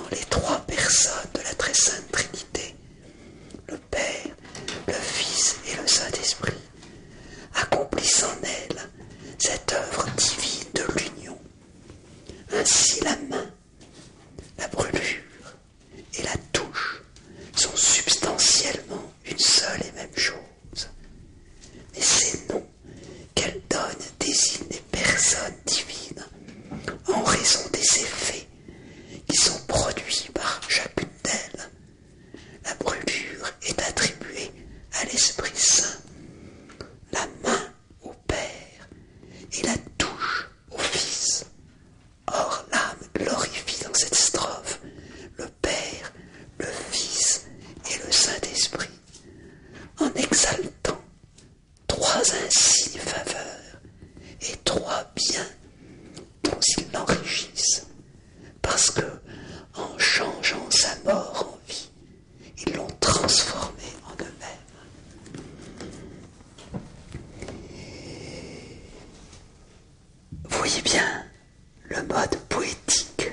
les trois personnes de la très sainte Trinité, le Père, le Fils et le Saint-Esprit, accomplissent en elle cette œuvre divine de l'union. Ainsi la main, la brûlure et la touche sont substantiellement une seule et même chose. Mais ces noms qu'elle donne désignent des personnes divines en raison des effets qui sont produits par chacune d'elles. La brûlure est attribuée à l'Esprit Saint, la main au Père et la touche au Fils. Or l'âme glorifie dans cette strophe le Père, le Fils et le Saint-Esprit, en exaltant trois insignes faveurs et trois biens dont ils l'enrichissent, parce que, en changeant sa mort en vie, ils l'ont transformé en eux-mêmes. Vous voyez bien le mode poétique,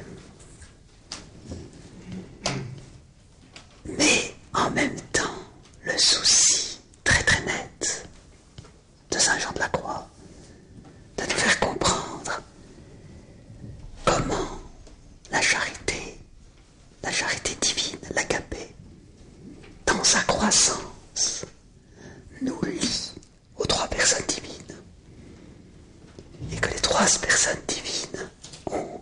mais en même temps le souci très très net de Saint Jean de la Croix de nous faire comprendre comment la charité divine, l'agapé, dans sa croissance, nous lie aux trois personnes divines, et que les trois personnes divines ont,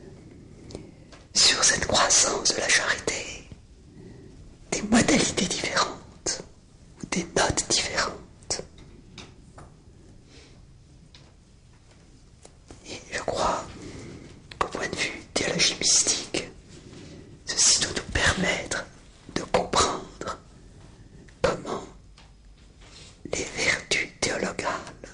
sur cette croissance de la charité, des modalités différentes, ou des notes différentes. Et je crois qu'au point de vue théologie mystique, ceci doit nous permettre de comprendre comment les vertus théologales,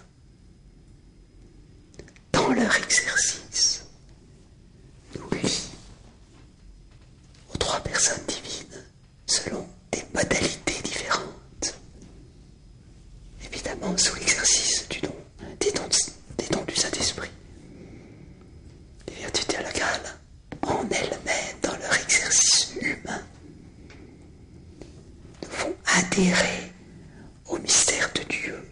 dans leur exercice, nous lient aux trois personnes divines selon des modalités différentes. Évidemment, sous l'exercice des dons du Saint-Esprit. Les vertus théologales, en elles-mêmes, dans leur exercice humain, nous font adhérer au mystère de Dieu,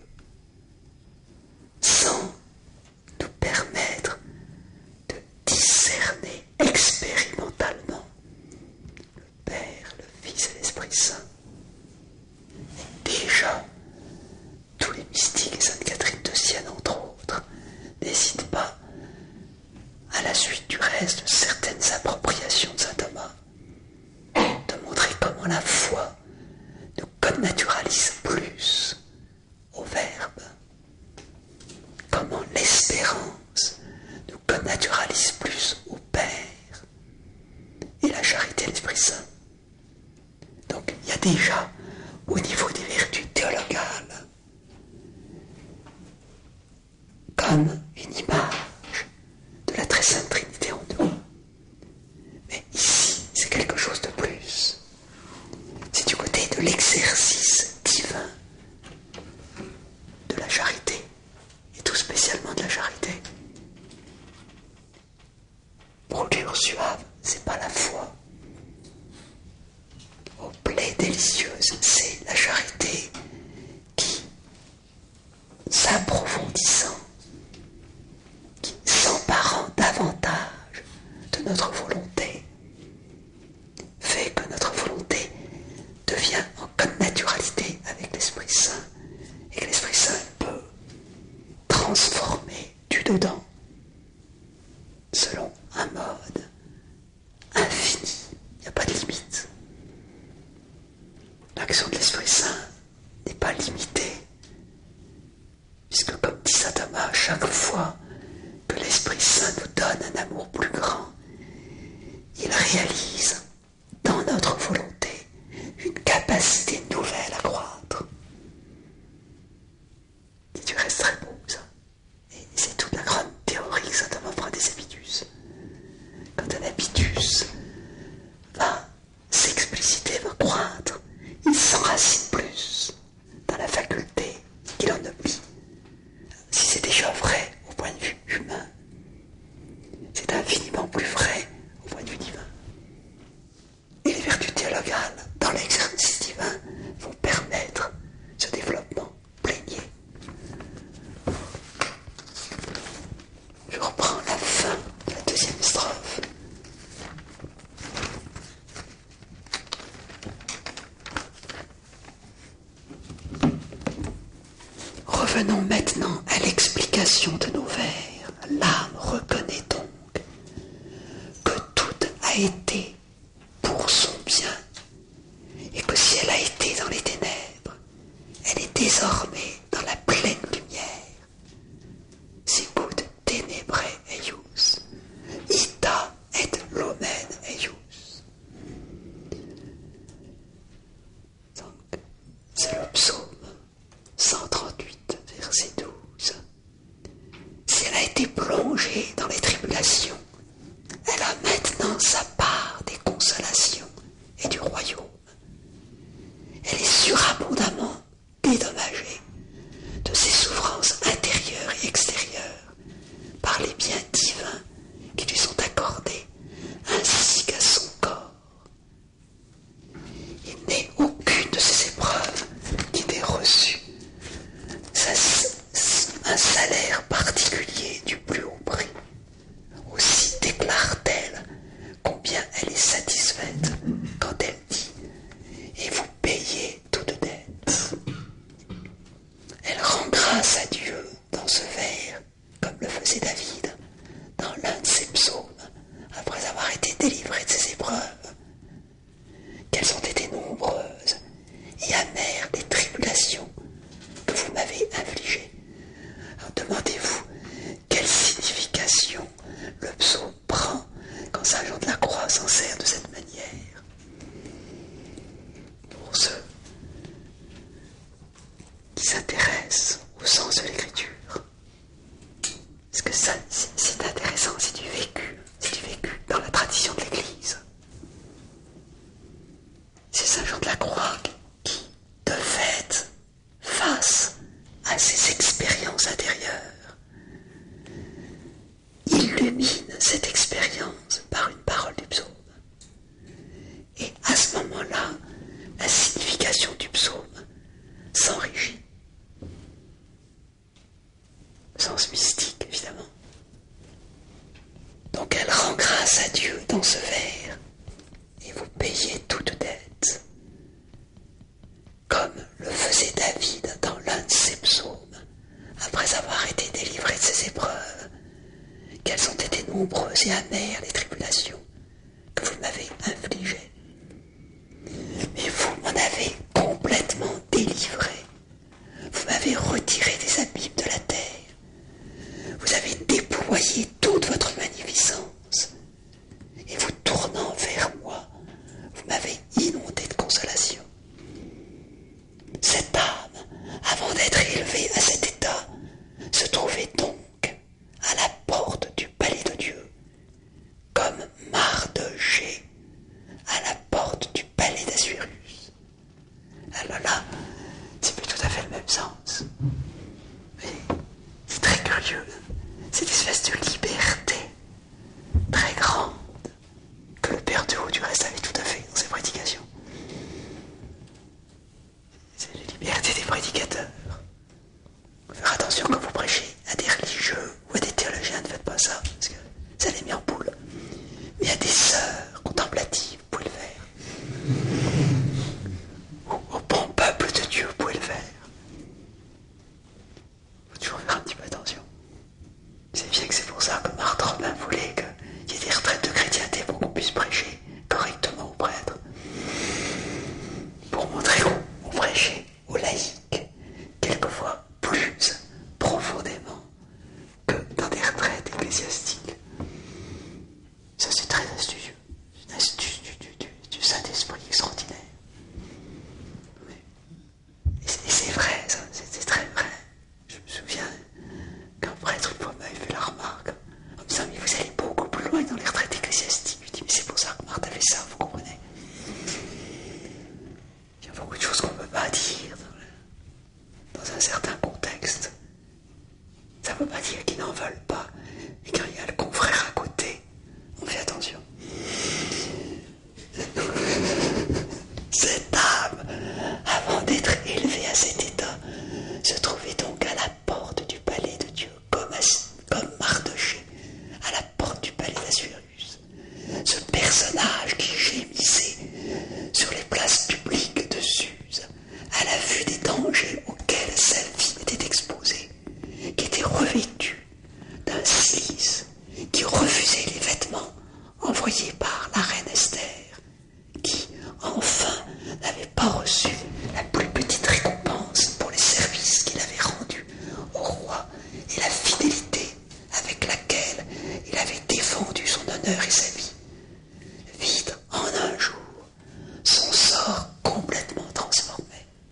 sans nous permettre de discerner expérimentalement le Père, le Fils et l'Esprit Saint. Et déjà, tous les mystiques, et Sainte Catherine de Sienne entre autres, n'hésitent pas, à la suite du reste de certaines appropriations de saint Thomas, de montrer comment la foi nous connaturalise plus au Verbe, comment l'espérance nous connaturalise plus au Père, et la charité à l'Esprit Saint. Donc il y a déjà, au niveau des vertus théologales, comme une image de la très sainte Trinité en nous. Mais ici, c'est quelque chose de plus. C'est du côté de l'exercice divin de la charité, et tout spécialement de la charité. Brûlure suave, c'est pas la foi. Aux plaies délicieuses, c'est la charité qui, s'approfondissant, qui s'emparant davantage de notre volonté, fait que notre volonté devient en connaturalité avec l'Esprit Saint, et que l'Esprit Saint peut transformer du dedans selon un mode infini. Il n'y a pas de limite. L'action de l'Esprit Saint n'est pas limitée, puisque comme dit saint Thomas, chaque fois que l'Esprit Saint nous donne un amour plus grand, il réalise dans notre volonté une capacité nouvelle à croître. C'est du reste très beau, ça. Et c'est toute la grande théorie que saint Thomas prend des habitus. Quand un habitus va s'expliciter, va croître, il s'enracine plus dans la faculté qu'il en oublie. Si c'est déjà vrai au point de vue humain, c'est infiniment plus vrai au point de vue divin. Venons maintenant à l'explication de nos vers. L'âme reconnaît donc que tout a été pour son bien, et que si elle a été dans les ténèbres, elle est désormais dans la pleine lumière. Sicut tenebrae eius, ita et lumen eius. Donc, c'est le psaume 138, verset 12. Si elle a été plongée dans les tribulations, elle a maintenant sa part des consolations et du royaume. Elle est surabondamment dédommagée de ses souffrances intérieures et extérieures par les biens divins qui lui sont accordés, ainsi qu'à son corps. Il n'est aucune de ces épreuves qui n'ait reçu un salaire particulier du plus haut prix. Aussi déclare-t-elle combien elle est satisfaite quand elle dit « Et vous payez toute dette ». Elle rend grâce à Dieu dans ce vers, comme le faisait David dans l'un de ses psaumes, après avoir été délivré de ses épreuves. Quelles ont été nombreuses et amères les tribulations que vous m'avez infligées. Alors demandez-vous quelle signification le psaume prend quand Saint Jean de la Croix s'en sert de cette manière. Pour ceux qui s'intéressent au sens de l'écriture, parce que ça, c'est intéressant, c'est du vécu dans la tradition de l'Église. C'est Saint Jean de la Croix qui, de fait, face à ses expériences intérieures, illumine cette expérience par une parole du psaume. Et à ce moment-là, la signification du psaume s'enrichit. Sens mystique, évidemment. Donc elle rend grâce à Dieu dans ce vers, et vous payez toute dette, comme le faisait David dans l'un de ses psaumes, après avoir été délivré de ses épreuves. Quelles ont été nombreuses et amères les tribulations que vous m'avez infligées. Mais vous m'en avez complètement délivré. Vous m'avez retiré des abîmes de la terre. Vous avez déployé toute votre magnificence. Et vous tournant vers moi, vous initié par la reine Esther, qui, enfin, n'avait pas reçu la plus petite récompense pour les services qu'il avait rendus au roi et la fidélité avec laquelle il avait défendu son honneur et sa vie, vide en un jour son sort complètement transformé.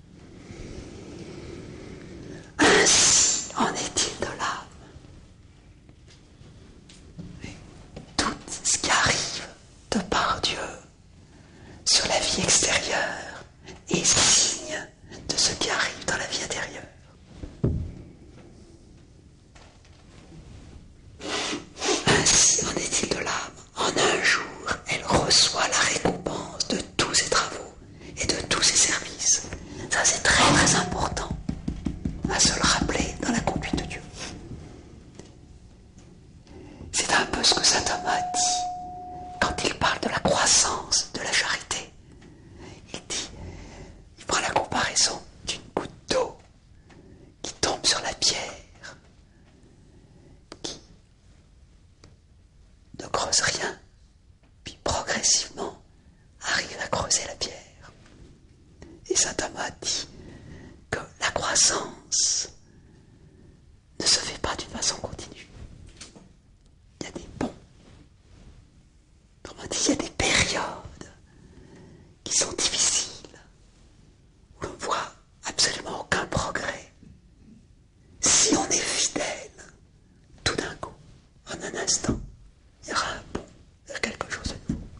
Ainsi en est-il de l'âme. Tout ce qui arrive de par Dieu sur la vie extérieure est signe de ce qui arrive dans la vie intérieure. Ainsi en est-il de l'âme. En un jour, elle reçoit la récompense de tous ses travaux et de tous ses services. Ça, c'est très très important à se le rappeler dans la conduite de Dieu. C'est un peu ce que saint Thomas dit quand il parle de la croissance de la charité. Il prend la comparaison d'une goutte d'eau qui tombe sur la pierre, qui ne creuse rien, puis progressivement arrive à creuser la pierre. Et saint Thomas dit que la croissance ne se fait pas d'une façon continue. Il y a des ponts. Autrement dit, il y a des périodes qui sont difficiles, où l'on ne voit absolument aucun progrès. Si on est fidèle, tout d'un coup, en un instant, il y aura un bond vers quelque chose de nouveau.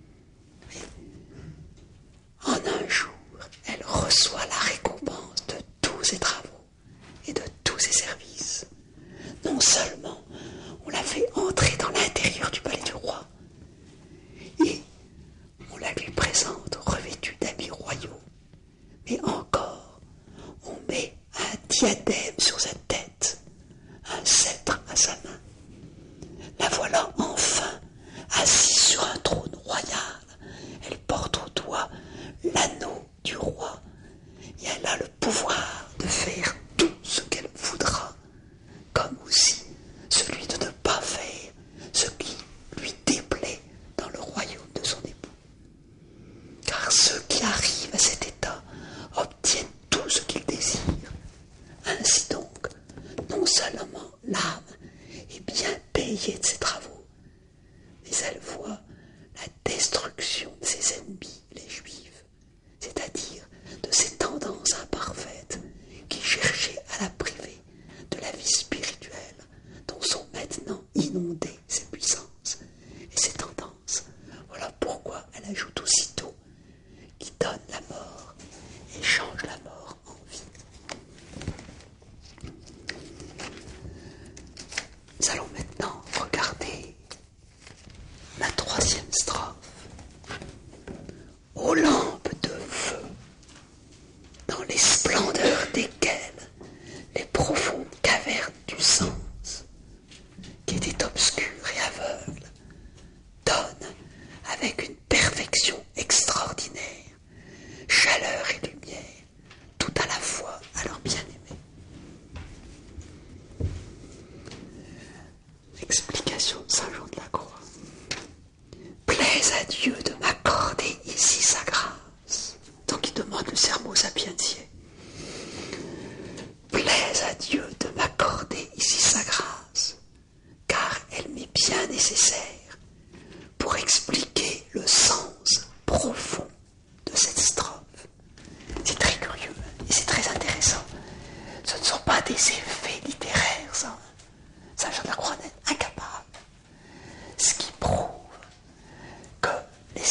Et en un jour, elle reçoit la récompense de tous ses travaux et de tous ses services. Non seulement on la fait entrer dans l'intérieur du palais du roi, et on la lui présente revêtue d'habits royaux, mais encore on met un diadème sur sa tête, un sceptre à sa main. La voilà enfin assise sur un trône royal. Elle porte au doigt l'anneau du roi et elle a le pouvoir de faire tout ce qu'elle voudra, comme aussi celui de ne pas faire ce qui lui déplaît dans le royaume de son époux. Car ceux qui arrivent à cet état obtiennent tout ce qu'ils désirent. Ainsi donc, non seulement l'âme est bien payée de ses travaux, mais elle voit la destruction de ses ennemis, les Juifs, c'est-à-dire de ces tendances imparfaites qui cherchaient à la priver de la vie spirituelle dont sont maintenant inondées ses puissances et ses tendances. Voilà pourquoi elle ajoute aussitôt qui donne la mort et change la mort en vie. Nous allons maintenant regarder la troisième strophe. Aux lampes de feu, dans les splendeurs desquelles les profondes cavernes du sens, qui étaient obscures et aveugles, donnent avec une perfection extraordinaire chaleur et lumière, tout à la fois à leur bien-aimé. Explication de Saint Jean de la Croix. Plaise à Dieu de m'accorder ici sa grâce. Donc il demande le sermo sapientiae. Plaise à Dieu de m'accorder ici sa grâce, car elle m'est bien nécessaire pour expliquer le sens profond de cette strophe. C'est très curieux et c'est très intéressant. Ce ne sont pas des effets littéraires, ça. Saint Jean de la Croix n'est incapable. Ce qui prouve que les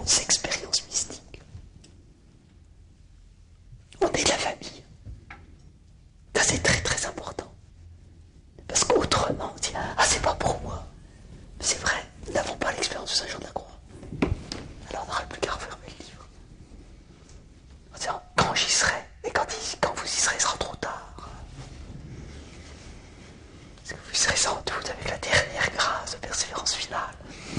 immense expérience mystique. On est de la famille. Ça, c'est très très important. Parce qu'autrement, on dit, ah, c'est pas pour moi. C'est vrai, nous n'avons pas l'expérience de Saint Jean de la Croix. Alors on n'aura plus qu'à refermer le livre. En disant, quand j'y serai, et quand vous y serez, il sera trop tard. Parce que vous y serez sans doute avec la dernière grâce de persévérance finale.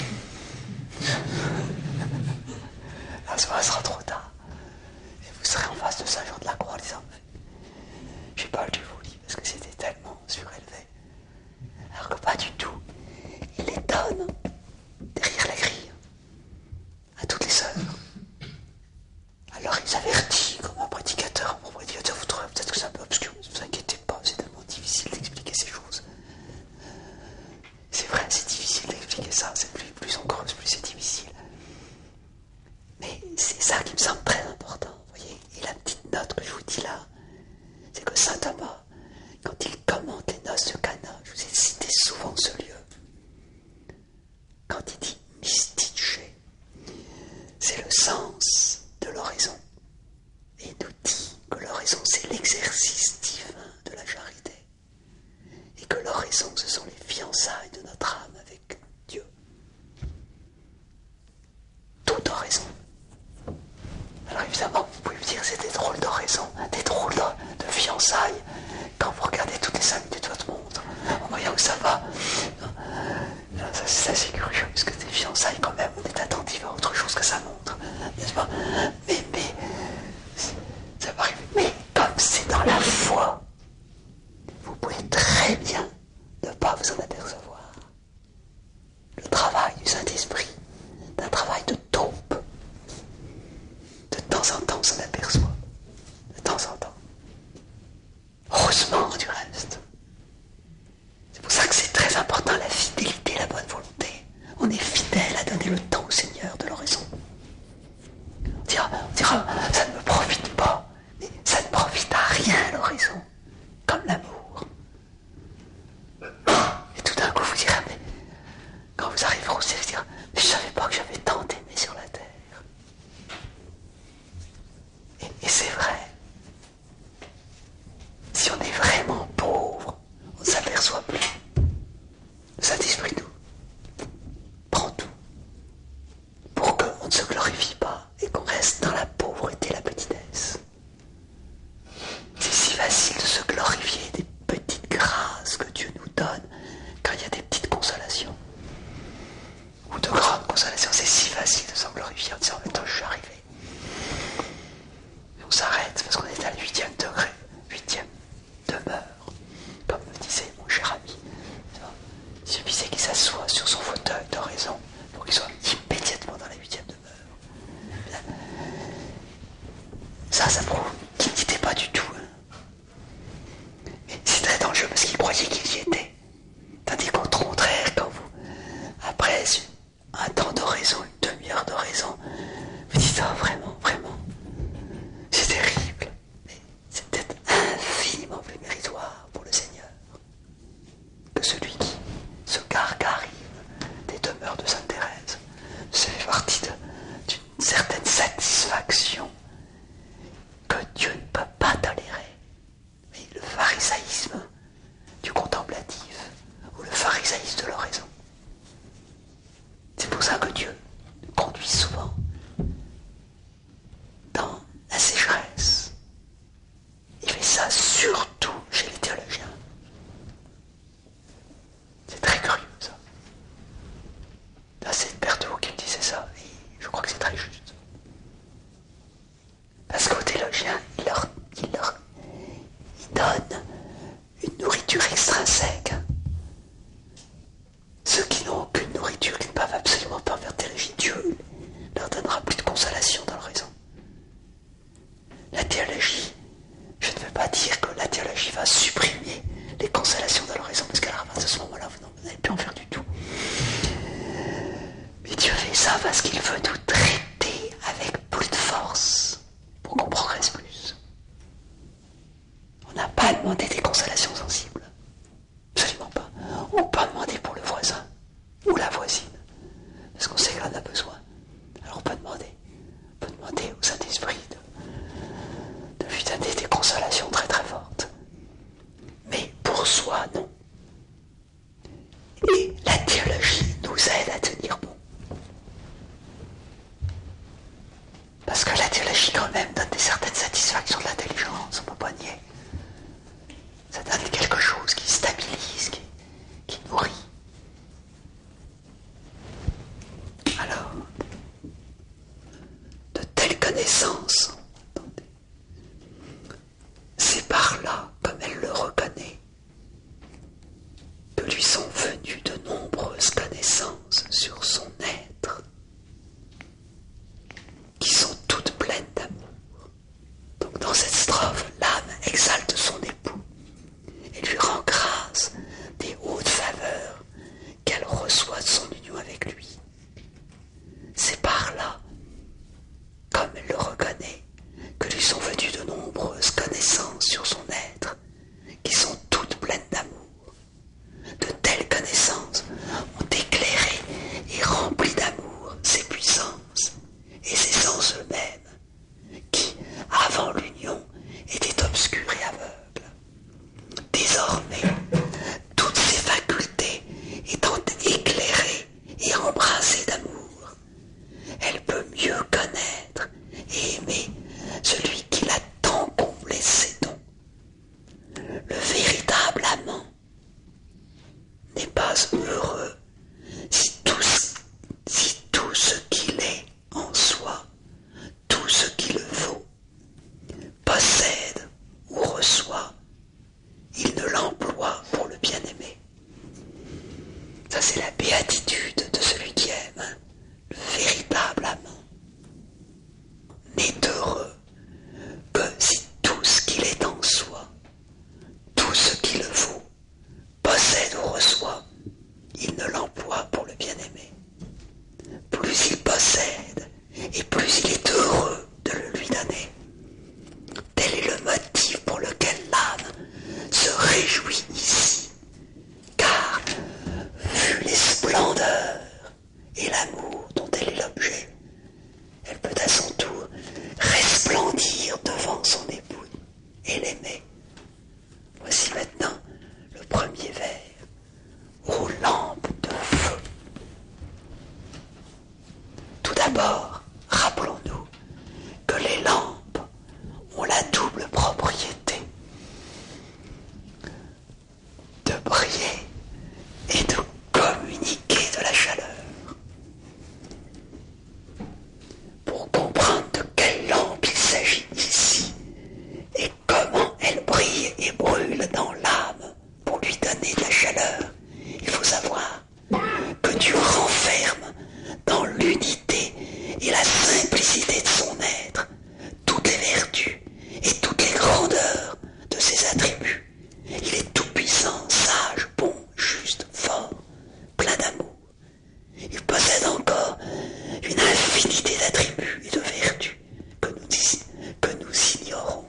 À ce moment-là, il sera trop tard. Et vous serez en face de Saint Jean de la Croix en disant, j'ai pas lu vos livres parce que c'était tellement surélevé. Alors que pas du tout. Il les donne derrière la grille à toutes les sœurs. Alors il s'avertit comme un prédicateur. Mon prédicateur, vous trouvez peut-être que c'est un peu obscur. Ne vous inquiétez pas, c'est tellement difficile d'expliquer ces choses. C'est vrai, c'est difficile d'expliquer ça. C'est plus on creuse, plus c'est difficile. Mais c'est ça qui me semble très important. Vous voyez. Et la petite note que je vous dis là, c'est que saint Thomas, quand il commente les noces de Cana, je vous ai cité souvent ce lieu, quand il dit mystice, c'est le sens de l'oraison. Et il nous dit que l'oraison, c'est l'exercice divin de la charité. Et que l'oraison, ce sont les fiançailles de notre âme avec Dieu. Toute oraison. Alors évidemment, vous pouvez me dire, c'est des drôles d'oraison, des drôles de fiançailles, quand vous regardez toutes les 5 minutes de votre montre, en voyant que ça va. Ça c'est curieux, parce que des fiançailles, quand même, on est attentif à autre chose que sa montre, n'est-ce pas? Mais, ça m'arrive. Mais comme c'est dans la foi, vous pouvez très bien ne pas vous en apercevoir. Le travail du Saint-Esprit, d'un travail de taupe. De temps en temps, on s'en aperçoit. De temps en temps. Heureusement, du reste. C'est pour ça que c'est très important, la fidélité, la bonne volonté. On est fidèle à donner le temps au Seigneur de l'oraison. On dira, ça ne me profite pas. Mais ça ne profite à rien, l'oraison. Comme l'amour. Et tout d'un coup, vous direz, mais quand vous arriverez au ciel, vous direz, mais je ne savais pas que j'avais tant aimé sur la terre. Et c'est vrai. Si on est vraiment pauvre, on ne s'aperçoit plus. Le Saint-Esprit nous prend tout pour qu'on ne se glorifie pas et qu'on reste dans la pauvreté et la petitesse. C'est si facile de se glorifier des petites grâces que Dieu nous donne quand il y a des petites consolations. Ou de grandes consolations, c'est si facile de s'en glorifier en disant en même temps je suis arrivé. Et on s'arrête parce qu'on est à la 8e degré, 8e demeure, comme me disait mon cher ami. Il suffisait qu'il s'assoie sur son fauteuil d'oraison pour qu'il soit immédiatement dans la 8e demeure. Ça prouve qu'il n'y était pas du tout. Mais c'est très dangereux parce qu'il croyait qu'il y était. Tandis qu'au contraire, quand vous, après un temps d'oraison, une demi-heure d'oraison, vous dites, oh, vraiment, c'est terrible. Mais c'est peut-être infiniment plus méritoire pour le Seigneur que celui qui se gargarine des demeures de Sainte Thérèse. Ça fait partie d'une certaine satisfaction que Dieu ne peut pas tolérer. Mais le pharisaïsme du contemplatif ou le pharisaïsme de l'oraison. C'est pour ça que Dieu nous conduit souvent dans la sécheresse. Il fait ça surtout chez les théologiens. C'est très curieux ça. Là c'est Berthaud qui me disait ça, et je crois que c'est très juste. Parce qu'aux théologiens, il donne une nourriture extrinsèque. Ceux qui n'ont aucune nourriture, qui ne peuvent absolument pas faire théologie, Dieu leur donnera plus de consolation dans l'oraison. La théologie, je ne veux pas dire que la théologie va supprimer les consolations dans l'oraison, parce qu'à la partir de ce moment-là, vous n'allez plus en faire du tout. Mais Dieu fait ça parce qu'il veut nous traiter avec plus de force pour qu'on progresse plus. On n'a pas demandé des consolations sensibles. Absolument pas. On peut demander pour le voisin ou la voisine, parce qu'on sait qu'elle en a besoin. Alors on peut peut demander au Saint-Esprit de lui donner des consolations très très fortes. Mais pour soi, non. Et la théologie nous aide à tenir bon. Parce que la théologie quand même donne des certaines satisfactions de l'intelligence, on ne peut pas nier. Ça donne quelque chose qui stabilise, qui nourrit. Alors, de telles connaissances, c'est par là, comme elle le reconnaît, que lui sont venues de nombreuses connaissances sur son être, qui sont toutes pleines d'amour. Donc dans cette strophe, l'âme exalte son époux et lui rend grâce des hautes faveurs qu'elle reçoit de son union avec lui. C'est par là, comme elle le reconnaît, que lui sont venues de nombreuses connaissances sur son être, qui sont toutes pleines d'amour. De telles connaissances ont éclairé et rempli d'amour ses puissances et ses sens eux-mêmes, qui, avant l'union, étaient obscurs et aveugles. Désormais, toutes ses facultés étant éclairées et embrasées d'amour, elle peut mieux connaître et aimer celui qui l'a tant comblé de ses dons. Le véritable amant n'est pas heureux si tout ce qu'il est en soi, tout ce qui le vaut, possède ou reçoit, il ne l'emploie pour le bien-aimé. Ça, c'est la béatitude de celui qui aime, le véritable amant. N'est heureux que si tout ce qu'il est en soi, tout ce qui le vaut, possède ou reçoit, il ne l'emploie pour le bien-aimé. Plus il possède, et plus il est heureux de le lui donner. Tel est le motif pour lequel l'âme se réjouit ici, car, vu les splendeurs et l'amour dont elle est l'objet, elle peut à son tour resplendir devant son époux et l'aimer. Voici maintenant le premier vers, aux lampes de feu. Tout d'abord, rappelons-nous que les lampes ont la double propriété de briller et de communiquer de la chaleur. Pour comprendre de quelle lampe il s'agit ici et comment elle brille et brûle dans l'âme pour lui donner de la chaleur, il faut savoir que Dieu renferme dans l'unité et la simplicité de son être toutes les vertus et toutes les grandeurs de ses attributs. Il est tout-puissant, sage, bon, juste, fort, plein d'amour. Il possède encore une infinité d'attributs et de vertus que nous ignorons.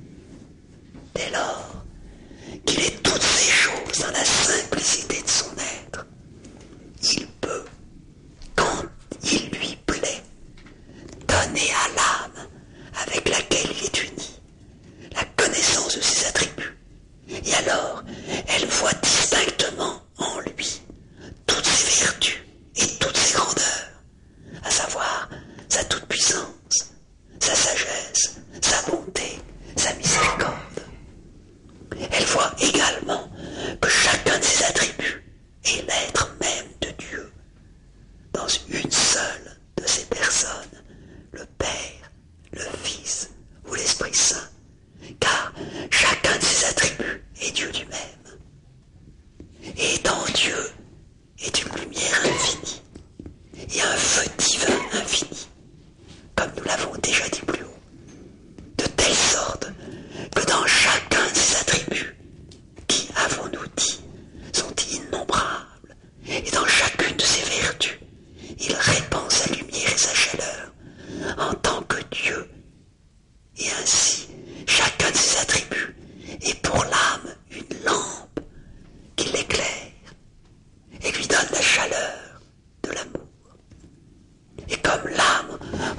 Dès lors qu'il est toutes ces choses dans la simplicité de son être, il peut, quand il lui plaît, donner à l'âme avec laquelle il est uni la connaissance de ses attributs. Et alors, elle voit distinctement en lui toutes ses vertus et toutes ses grandeurs, à savoir sa toute-puissance, sa sagesse, sa bonté, sa miséricorde. Elle voit également que chacun de ses attributs est l'être même de Dieu, dans une seule de ses personnes, le Père, le Fils ou l'Esprit Saint, car chacun de ses attributs est Dieu lui-même. Et étant Dieu est une lumière infinie et un feu divin infini, comme nous l'avons déjà dit plus haut, de telle sorte que dans chacun de ses attributs, qui, avons-nous dit, sont innombrables, et dans chacune de ses vertus, il répand sa lumière et sa chaleur en tant que Dieu, et ainsi chacun de ses attributs est pour l'âme une lampe qui l'éclaire et lui donne la chaleur de l'amour. Et comme l'âme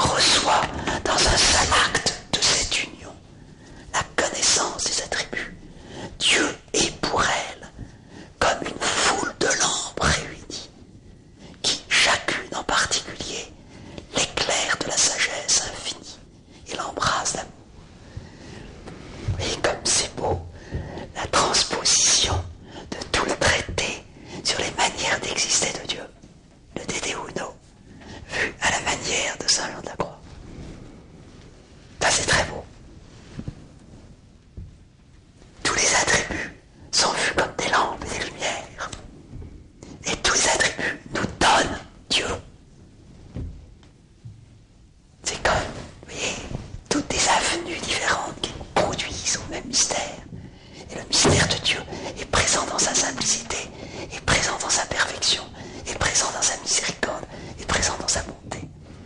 mystère. Et le mystère de Dieu est présent dans sa simplicité, est présent dans sa perfection, est présent dans sa miséricorde, est présent dans sa bonté.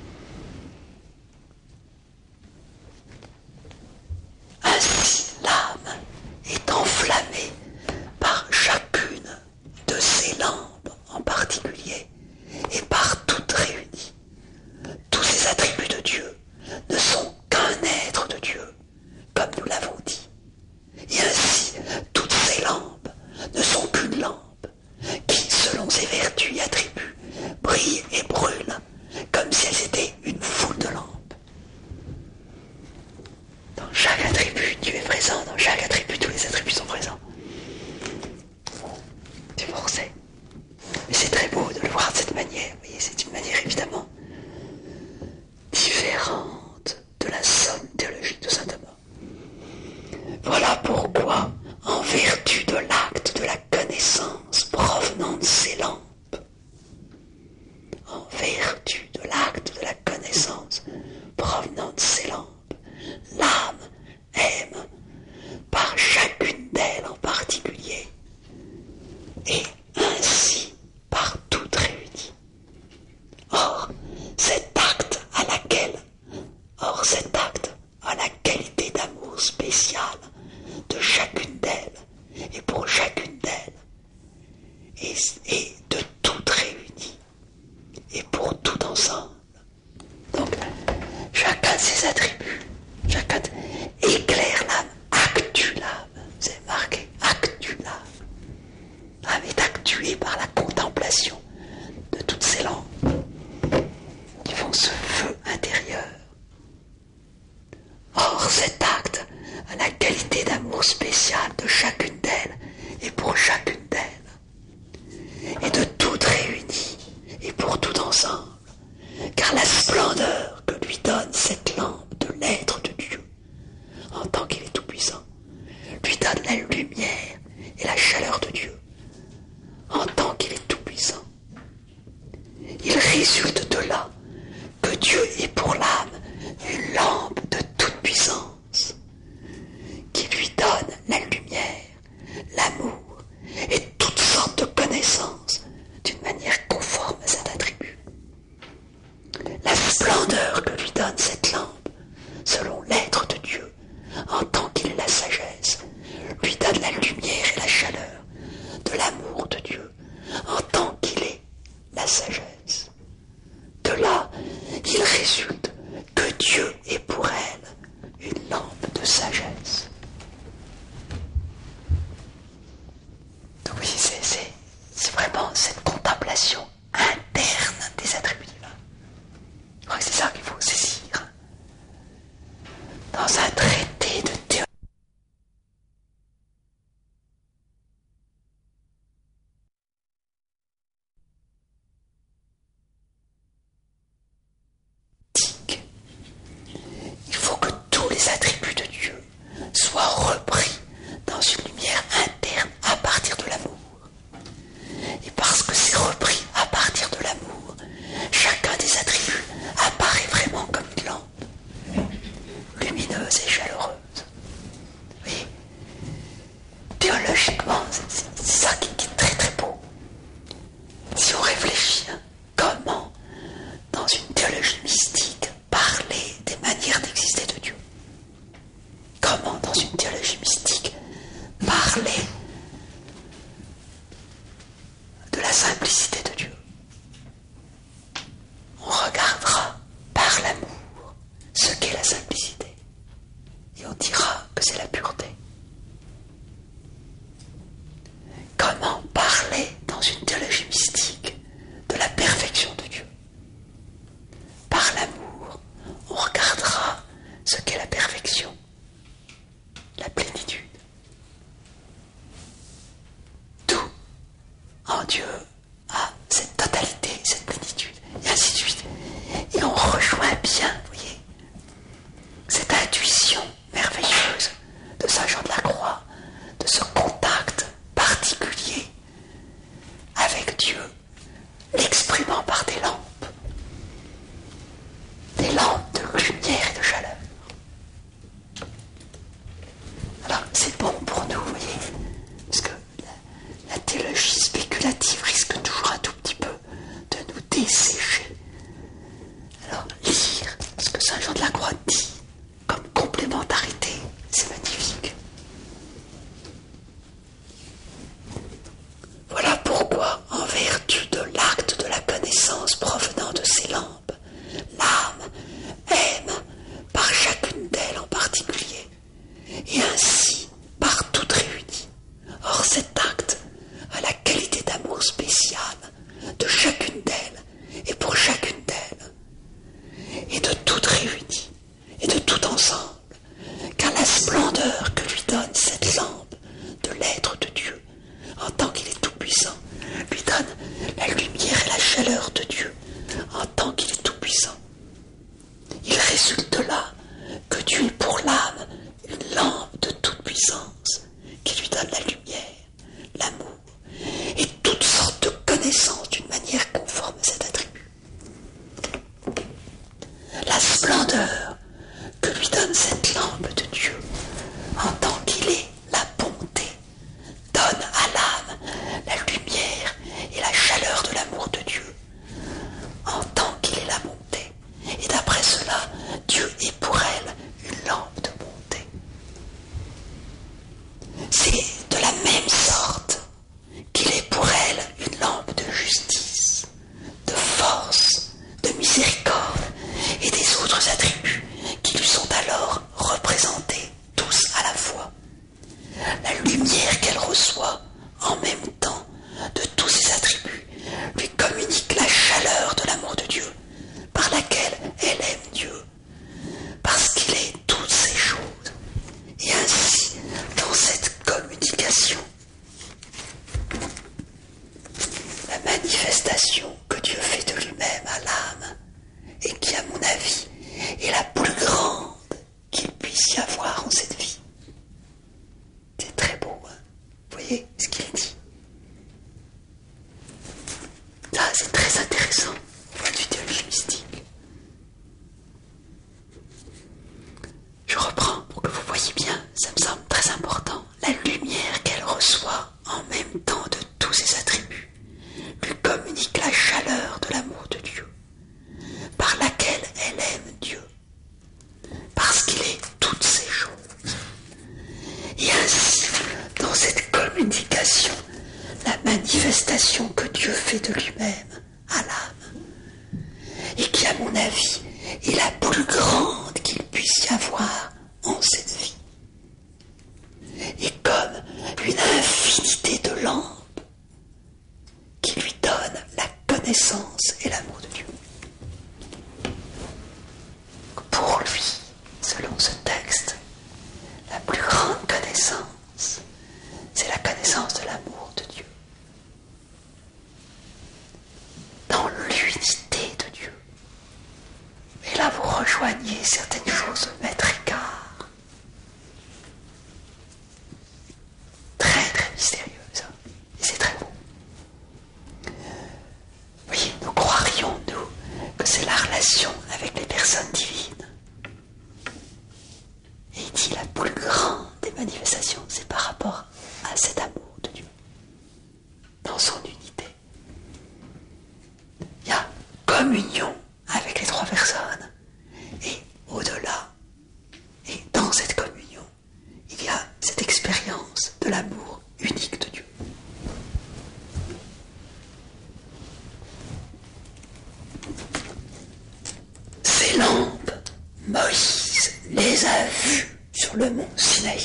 Ainsi, l'âme est enflammée par chacune de ces lampes en particulier et par toutes réunies. Tous ces attributs de Dieu ne sont qu'un être de Dieu, comme nous l'avons dit. Et ainsi, toutes ces lampes ne sont qu'une lampe qui, selon ses vertus et attributs, brille et brûle comme si elles étaient une foule de lampes. Dans chaque attribut, Dieu est présent. Dans chaque attribut, tous les attributs sont présents. C'est forcé. Mais c'est très beau de le voir de cette manière. Vous voyez, c'est une manière évidemment différente de la somme théologique de saint Thomas. Voilà pourquoi, en vertu de l'acte de la connaissance provenant de ces lampes, en vertu de l'acte de la connaissance provenant de ces lampes, l'âme aime par chacune d'elles en particulier, et ainsi par toutes réunies. Or, cet acte a la qualité d'amour spécial de chacune d'elles, et pour chacune d'elles, et de toutes réunies, et pour tout ensemble. Donc, chacun de ces attributs, chacun éclaire l'âme, actue l'âme, c'est marqué, actue l'âme. L'âme est actuée par la contemplation de toutes ces lampes qui font ce feu intérieur. Or, cet acte a la qualité d'amour spécial de chacune d'elles et pour chacune d'elles, et de toutes réunies et pour tout ensemble, car la splendeur que lui donne cette lampe de l'être de Dieu, en tant qu'il est tout-puissant, lui donne la lumière et la chaleur de Dieu, en tant qu'il est tout-puissant. Il résulte de là que Dieu est pour l'âme une lampe de toute puissance, qui lui donne la lumière, l'amour et toutes sortes de connaissances d'une manière conforme à cet attribut. La splendeur que lui donne cette lampe, selon l'être de Dieu, en tant qu'il est la sagesse, lui donne la lumière et la chaleur de l'amour de Dieu, en tant qu'il est la sagesse. De là, il résulte que Dieu est pour elle une lampe de sagesse. Donc oui, c'est vraiment cette contemplation interne des attributs divins. Je crois que c'est ça qu'il faut saisir. Dans un traité de théologie, il faut que tous les attributs de Dieu soient repris dans une lumière interne à partir de l'amour. Et parce que c'est repris à partir de l'amour, chacun des attributs apparaît vraiment comme une lampe, lumineuse et chaleureuse. Vous voyez, théologiquement, c'est ça qui est très très beau. Si on réfléchit, comment, dans une théologie mystique, parler des manières d'exister de Dieu? Comment, dans une théologie mystique, parler de la simplicité de Dieu? On regardera par l'amour ce qu'est la simplicité et on dira que c'est la pureté. Comment parler dans une théologie mystique de la perfection de Dieu? Par l'amour, on regardera ce qu'est la perfection, la plénitude. Tout en Dieu a cette totalité, cette plénitude, et ainsi de suite. Et on rejoint bien, vous voyez, que saint Jean de la Croix dit comme complémentarité. C'est magnifique. Voilà pourquoi, en vertu de l'acte de la connaissance provenant de ces lampes, l'âme aime par chacune d'elles en particulier, et ainsi par toutes réunies. Or cet acte a la qualité d'amour spécial de chacune d'elles et pour chacune d'elles, et de toutes réunies et de tout ensemble, car la splendeur que lui donne cette lampe de l'être de Dieu, en tant qu'il est tout-puissant, lui donne la lumière et la chaleur de Dieu, en tant qu'il est tout-puissant. Il résulte de là que Dieu est pour l'âme une lampe de toute puissance, qui lui donne la lumière, l'amour, et toutes sortes de connaissances d'une manière conforme à cet attribut. La splendeur que lui donne cette lampe de Dieu, en tant qu'il est la bonté, donne à l'âme la lumière et la chaleur de l'amour de Dieu, en tant qu'il est la bonté. Et d'après cela, Dieu est pour elle une lampe de bonté. C'est de la même sorte qu'il est pour elle une lampe de justice, de force, de miséricorde et des autres attributs qui lui sont alors représentés tous à la fois. La lumière qu'elle reçoit en même temps de tous ces attributs lui communique la chaleur de l'amour de Dieu par laquelle elle aime Dieu, parce qu'il est toutes ces choses. Et ainsi, dans cette communication, la manifestation que Dieu fait de lui-même à l'âme, et qui, à mon avis, est la plus grande qu'il puisse y avoir en cette vie. C'est très beau, hein? Vous voyez ce qu'il dit? Ça, c'est très intéressant au point de vue théologie mystique. Je reprends pour que vous voyez bien, ça me semble très important. La lumière qu'elle reçoit en même temps de tous ses attributs lui communique la chaleur de l'amour de Dieu, par laquelle elle aime Dieu, parce qu'il est toutes ces choses. Et ainsi, dans cette communication, la manifestation que Dieu fait de lui-même à l'âme, et qui, à mon avis, est la plus grande qu'il puisse y avoir en cette vie, et comme une infinité de lampes qui lui donnent la connaissance et l'amour de Dieu. Pour lui, selon ce texte, la plus grande connaissance, c'est la connaissance de l'amour de Dieu. Dans l'unité de Dieu. Et là, vous rejoignez certaines choses de maître écart. Très, très mystérieuses. Et c'est très beau. Vous voyez, nous croirions, nous, que c'est la relation avec les personnes divines. Et il dit la plus grande des manifestations, c'est par rapport à cet amour de Dieu, dans son unité. Il y a communion avec les trois personnes, et au-delà, et dans cette communion, il y a cette expérience de l'amour unique de Dieu. Ces lampes, Moïse les a vues sur le mont Sinaï.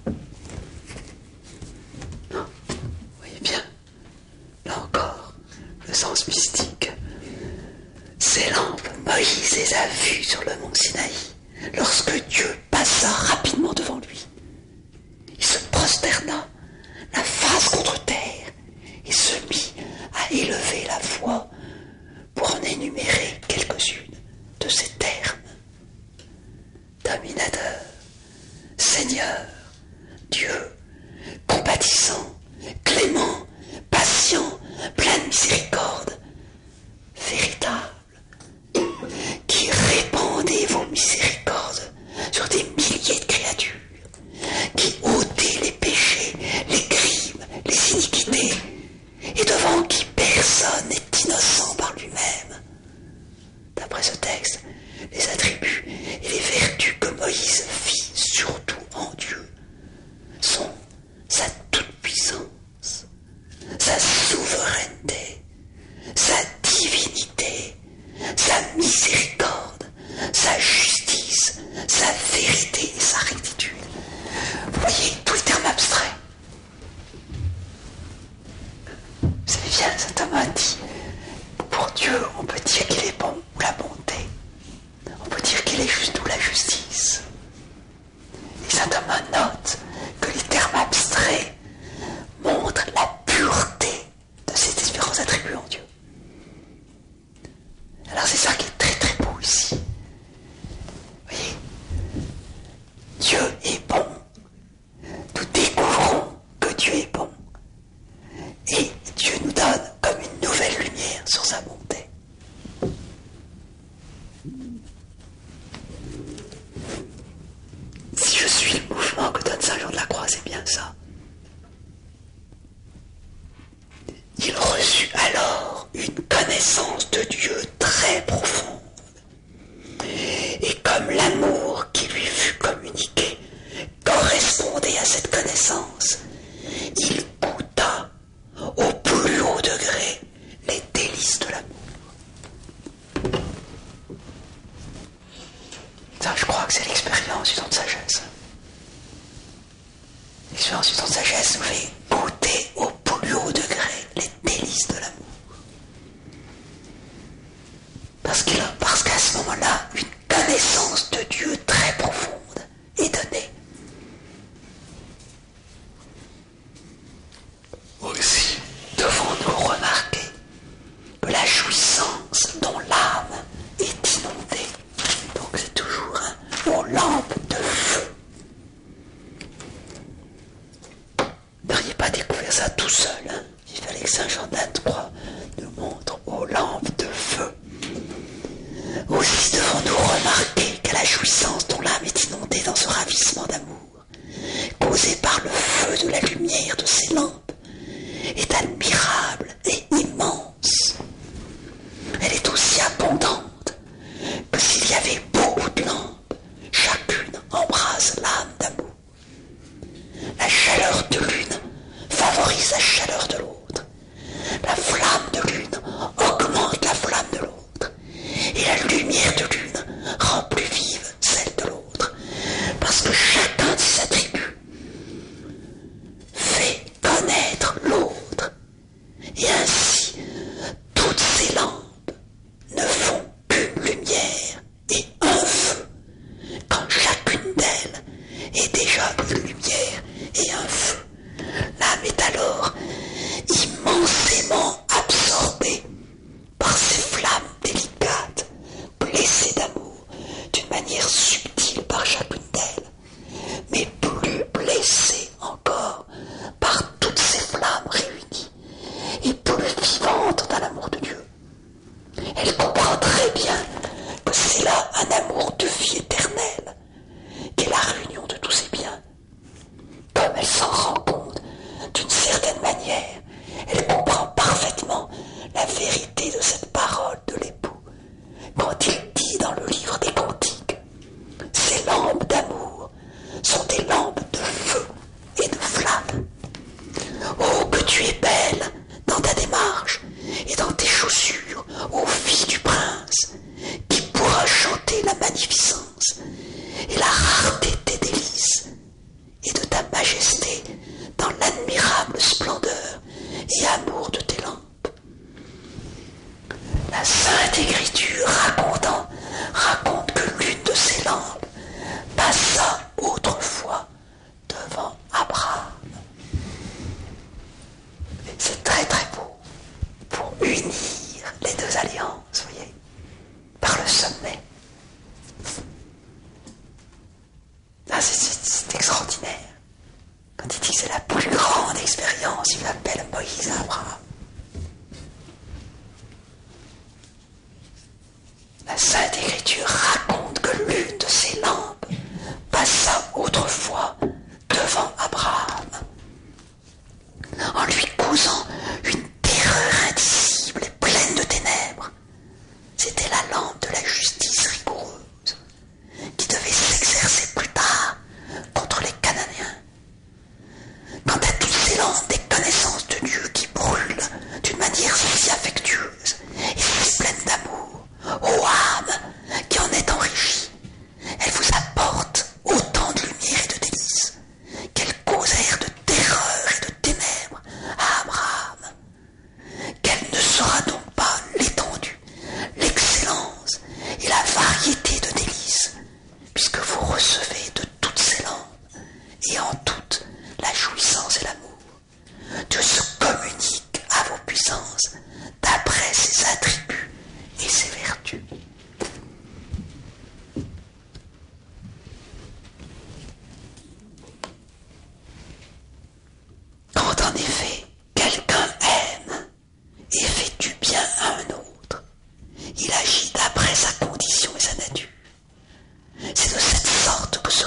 Vous voyez bien, là encore, le sens mystique. Ces lampes, Moïse les a vues sur le mont Sinaï, lorsque Dieu passa rapidement devant lui. Il se prosterna, la face contre terre, et se mit à élever la voix pour en énumérer quelques-unes de ces termes. Dominateur, Seigneur, Dieu, compatissant, clément, patient, plein de miséricorde, véritable, qui répandez vos miséricordes sur des milliers de créatures, qui ôtez les péchés, les crimes, les iniquités, et devant qui personne n'est innocent par lui-même. D'après ce texte, les attributs Saint Jean de la Croix, c'est bien ça. Il reçut alors une connaissance de Dieu très profonde. Et comme l'amour qui lui fut communiqué correspondait à cette connaissance, il goûta au plus haut degré les délices de l'amour. Ça, je crois que c'est l'expérience du don de sagesse. L'expérience du don de sagesse nous fait goûter au plus haut degré les délices de l'amour. Parce qu'à ce moment-là, une connaissance de Dieu très profonde est donnée. Aussi, devons-nous remarquer que la jouissance dont l'âme est inondée, donc c'est toujours aux lampes de feu. Vous n'auriez pas découvert ça tout seul, hein? Il fallait que Saint Jean de la Croix nous montre aux lampes de feu. Aussi devons-nous remarquer qu'à la jouissance dont l'âme est inondée dans ce ravissement d'amour, causé par le feu de la lumière de ces lampes, est admirable et immense. Elle est aussi abondante que s'il y avait beaucoup de lampes, chacune embrase l'âme d'amour. La chaleur de l'une favorise la chaleur de l'autre. La flamme de l'une augmente la flamme de l'autre. Et la lumière de l'une rend plus vive celle de l'autre. Parce que chacun de ses attributs fait connaître l'autre. Et ainsi, toutes ces lampes ne font qu'une lumière et un feu, quand chacune d'elles est déjà une lumière et un feu. L'âme est alors immensément absorbée par ces flammes délicates, blessées d'amour d'une manière subtile par chacune d'elles, mais plus blessée encore par toutes ces flammes réunies et plus vivantes dans l'amour de Dieu. Elle comprend très bien que c'est là un amour de vie éternelle, qu'est la réunion de tous ces biens. Comme elle s'en rend compte d'une certaine manière, elle comprend parfaitement la vérité de cette parole de l'époux quand il dit dans le livre des Cantiques: ces lampes d'amour sont des lampes de feu et de flamme. Oh, que tu es belle dans ta démarche et dans tes chaussures, ô fille du prince, qui pourra chanter la magnificence et la rareté de tes délices et de ta majesté dans l'admirable splendeur et amour de tes lampes. La Sainte Écriture raconte que l'une de ces lampes passa autrefois devant Abraham. C'est très très beau pour unir les deux alliances, voyez, par le sommet. Ah, c'est extraordinaire. Quand il dit que c'est la plus grande expérience, il appelle Moïse à Abraham. La Sainte Écriture raconte que l'une de ces lampes passa autrefois devant Abraham, en lui causant une terreur indicible et pleine de ténèbres. C'était la lampe de la justice rigoureuse qui devait s'exercer plus tard contre les Cananéens. Quant à toutes ces lampes des connaissances de Dieu qui brûlent d'une manière si affectueuse et si pleine d'amour, ô âme qui en est enrichie, elles vous apportent autant de lumière et de délices qu'elles causèrent de terreur et de ténèbres à Abraham. Quelle ne sera donc pas l'étendue, l'excellence et la variété de délices, puisque vous recevez de toutes ces lampes et en toutes la jouissance et l'amour. Dieu se communique à vos puissances d'après ses attributs et ses vertus. Quand en effet quelqu'un aime et fait du bien à un autre, il agit d'après sa condition et sa nature. C'est de cette sorte que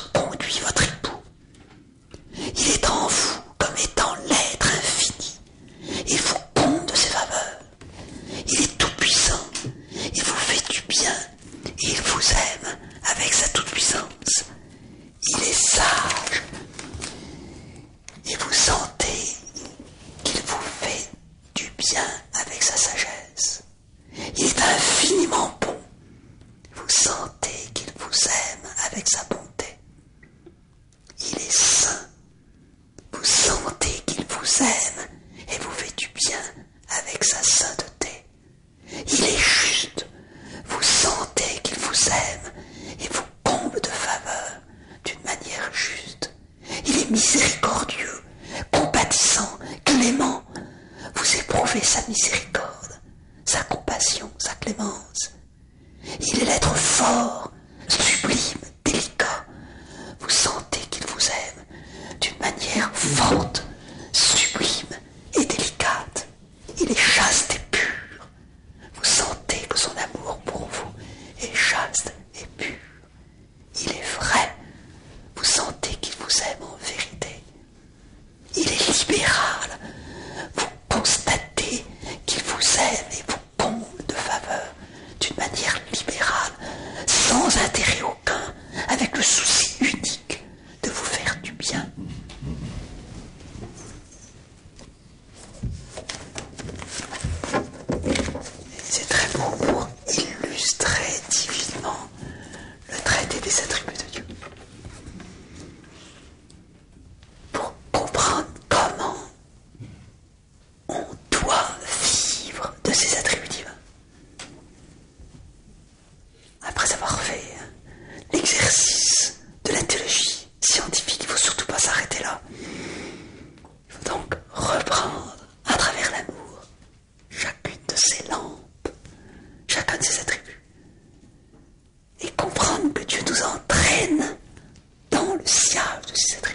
avec sa bonté. Il est saint. Vous sentez qu'il vous aime et vous fait du bien avec sa sainteté. Il est juste. Vous sentez qu'il vous aime et vous comble de faveur d'une manière juste. Il est miséricordieux, compatissant, clément. Vous éprouvez sa miséricorde, sa compassion, sa clémence. Il est l'être fort, sublime, délicat. Vous sentez qu'il vous aime d'une manière forte, sublime et délicate. Il est chaste et pur. Vous sentez que son amour pour vous est chaste et pur. Il est vrai. Vous sentez qu'il vous aime en vérité. Il est libéral. Vous constatez qu'il vous aime et vous comble de faveur d'une manière libérale, sans intérêt aucun, avec le souci unique de vous faire du bien. C'est très beau pour illustrer divinement le traité des attributs de Dieu. Pour comprendre comment on doit vivre de ces attributs divins. Après avoir fait l'exercice de la théologie scientifique, il ne faut surtout pas s'arrêter là. Il faut donc reprendre à travers l'amour chacune de ces lampes, chacun de ces attributs, et comprendre que Dieu nous entraîne dans le sillage de ces attributs.